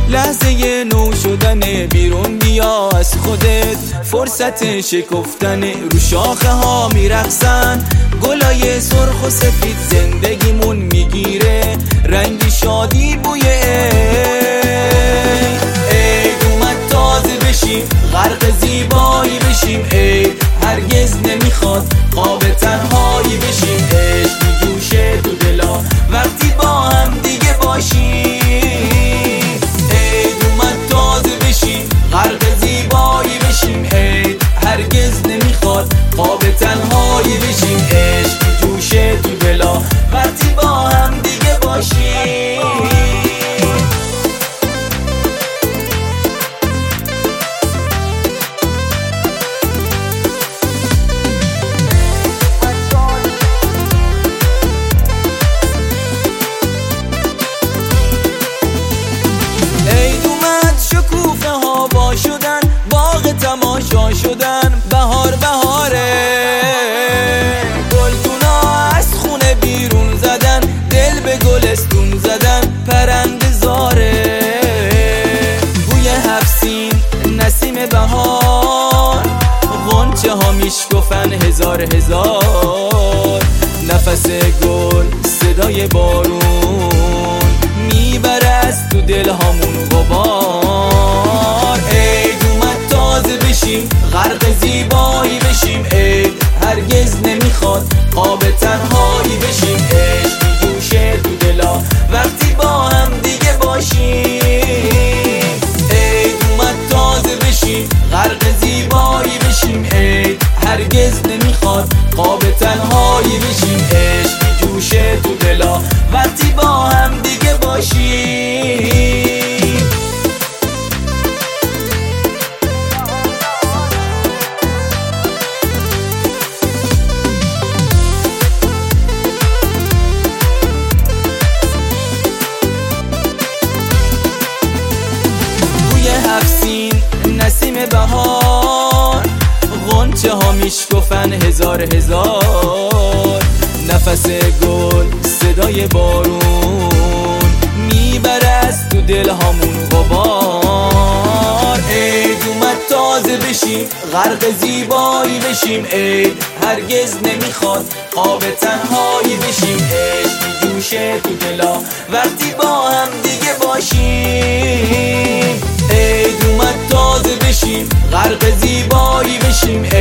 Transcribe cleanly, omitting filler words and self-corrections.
لحظه نو شدن، بیرون بیا از خودت، فرصت شکفتن. رو شاخه ها میرقصن گلای سرخ و سفید، زندگیمون میگیره رنگی شادی بوی عید اومد تازه بشیم، غرق زیبایی بشیم. عید هرگز نمیخواد خواب تنهایی بشیم. عشق میجوشه تو دلا وقتی با هم دیگه باشیم. عید اومد تازه بشیم، غرق زیبایی بشیم. عید هرگز نمیخواد خواب تنهایی بشیم. عشق میجوشه تو دلا وقتی با هم دیگه باشیم. عید اومد شکوفه ها وا شدن، باغ تماشا شدن، بهار بهاره. گلدونا از خونه بیرون زدن، دل به گلستون زدن، پرنده زاره. بوی هفسین نسیم بهار، غنچه ها میشکفن هزار هزار. نفس گل صدای بارون میبره از تو دل هامون غبار. عید اومد تازه بشیم، غرق زیبایی بشیم. عید هرگز نمیخواد خواب تنهایی بشیم. عشق میجوشه تو دلا وقتی با هم دیگه باشیم. عید اومد تازه بشیم، غرق زیبایی بشیم. عید هرگز نمیخواد خواب تنهایی بشیم. عشق میجوشه تو دلا وقتی با هم دیگه باشیم. بوی هفسین نسیم بهار، غنچه ها میشکفن هزار هزار. نفس گل صدای بارون میبره از تو دل هامون غبار. عید اومد تازه بشیم، غرق زیبایی بشیم. عید هرگز نمیخواد خواب تنهایی بشیم. عشق میجوشه تو دلا وقتی با هم دیگه باشیم. عید اومد تازه بشیم، غرق زیبایی بشیم.